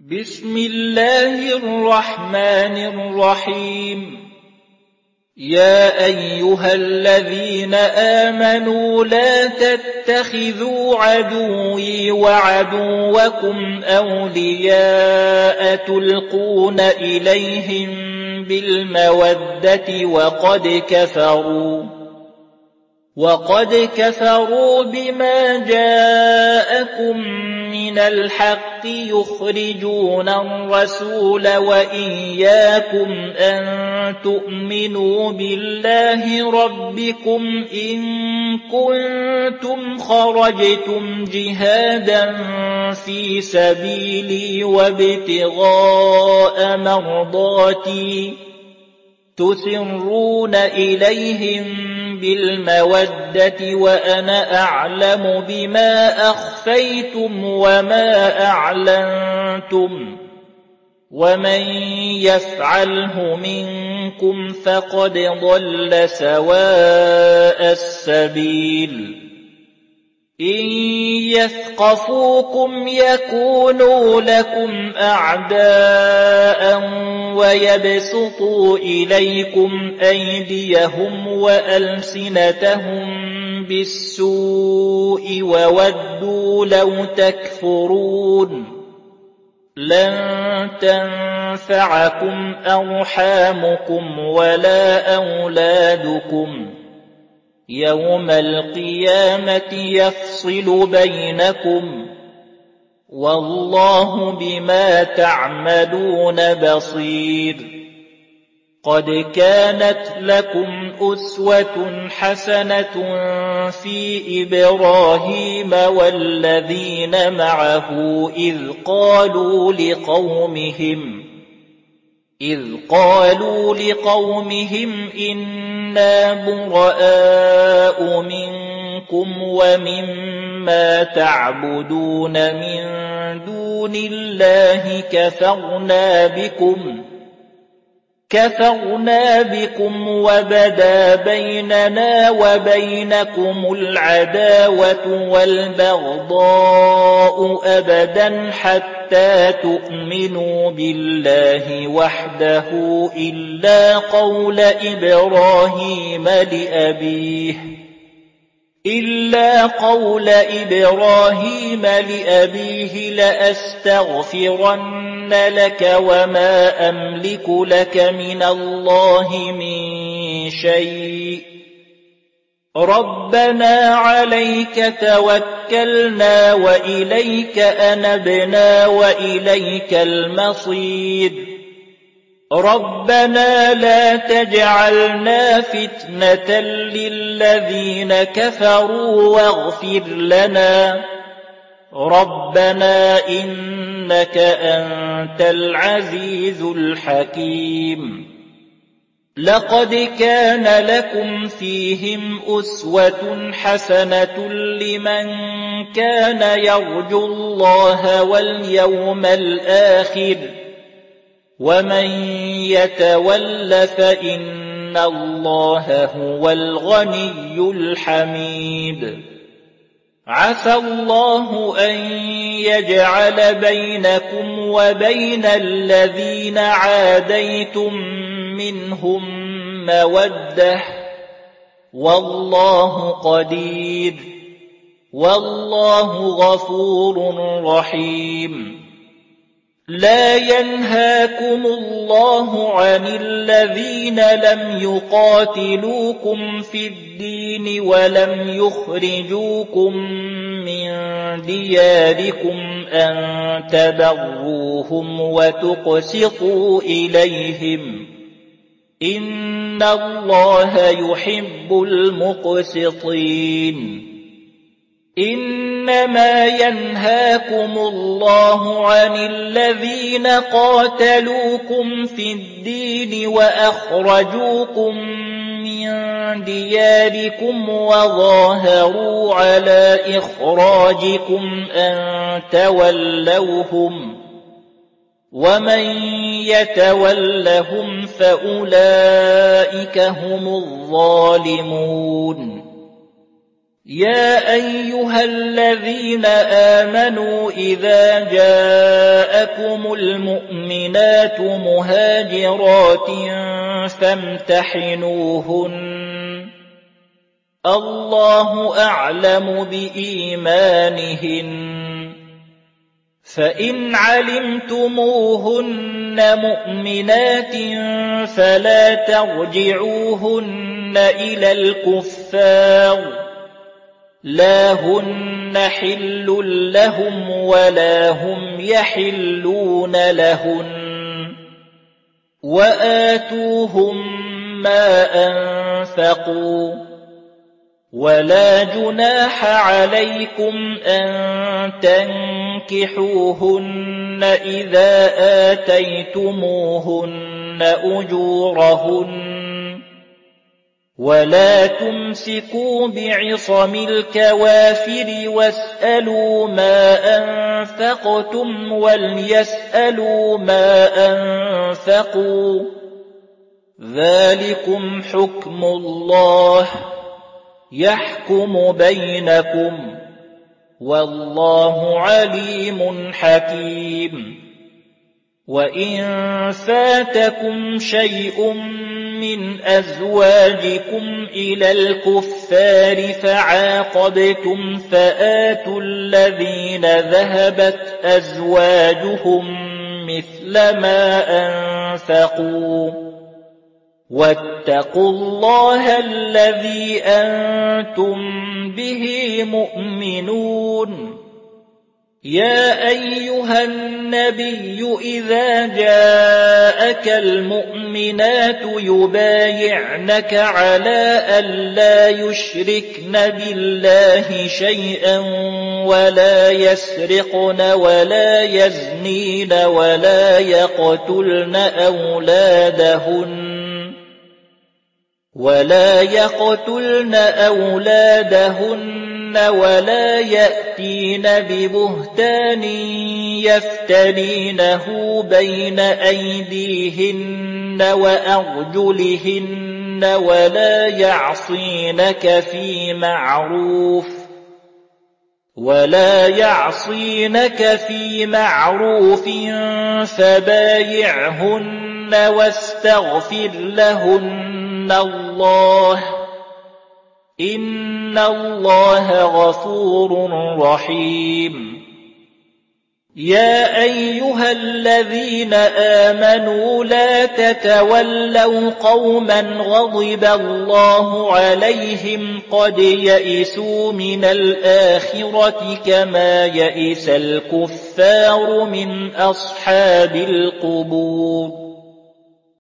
بسم الله الرحمن الرحيم. يا أيها الذين آمنوا لا تتخذوا عدوي وعدوكم أولياء تلقون إليهم بالمودة وقد كفروا بما جاءكم من الحق يخرجون الرسول وإياكم أن تؤمنوا بالله ربكم إن كنتم خرجتم جهادا في سبيلي وابتغاء مرضاتي تسرون إليهم بالمودة وأنا أعلم بما أخفيتم وما أعلنتم ومن يفعله منكم فقد ضل سواء السبيل. إن يثقفوكم يكونوا لكم أعداء ويبسطوا إليكم أيديهم وألسنتهم بالسوء وودوا لو تكفرون. لن تنفعكم أرحامكم ولا أولادكم يوم القيامة يفصل بينكم والله بما تعملون بصير. قد كانت لكم أسوة حسنة في إبراهيم والذين معه إذ قالوا لقومهم إنا براء منكم ومما تعبدون من دون الله كفرنا بكم وبدا بيننا وبينكم العداوة والبغضاء أبدا حتى تؤمنوا بالله وحده إلا قول إبراهيم لأبيه لأستغفرن لك وما أملك لك من الله من شيء ربنا عليك توكلنا وإليك أنبنا وإليك المصير. ربنا لا تجعلنا فتنة للذين كفروا واغفر لنا ربنا إنك أنت العزيز الحكيم. لقد كان لكم فيهم أسوة حسنة لمن كان يرجو الله واليوم الآخر ومن يتول فإن الله هو الغني الحميد. عسى الله أن يجعل بينكم وبين الذين عاديتم منهم مودة والله قدير والله غفور رحيم. لا ينهاكم الله عن الذين لم يقاتلوكم في الدين ولم يخرجوكم من دياركم أن تبروهم وتقسطوا إليهم إن الله يحب المقسطين. إنما ينهاكم الله عن الذين قاتلوكم في الدين وأخرجوكم من دياركم وظاهروا على إخراجكم أن تولوهم ومن يتولهم فأولئك هم الظالمون. يا أيها الذين آمنوا إذا جاءكم المؤمنات مهاجرات فامتحنوهن الله أعلم بإيمانهن فإن علمتموهن مؤمنات فلا ترجعوهن إلى الكفار لا هن حل لهم ولا هم يحلون لهن وآتوهم ما أنفقوا ولا جناح عليكم أن تنكحوهن إذا آتيتموهن أجورهن ولا تمسكوا بعصم الكوافر واسألوا ما أنفقتم وليسألوا ما أنفقوا ذلكم حكم الله يحكم بينكم والله عليم حكيم وإن فاتكم شيء من أزواجكم إلى الكفار فعاقبتم فآتوا الذين ذهبت أزواجهم مثل ما أنفقوا واتقوا الله الذي أنتم به مؤمنون يا أيها النبي إذا جاءك المؤمنات يبايعنك على ألا يشركن بالله شيئا ولا يسرقن ولا يزنين ولا يقتلن أولادهن ولا يأتين ببهتان يفترينه بين أيديهن وأرجلهن ولا يعصينك في معروف فبايعهن واستغفر لهن الله إن الله غفور رحيم يا أيها الذين آمنوا لا تتولوا قوما غضب الله عليهم قد يئسوا من الآخرة كما يئس الكفار من أصحاب القبور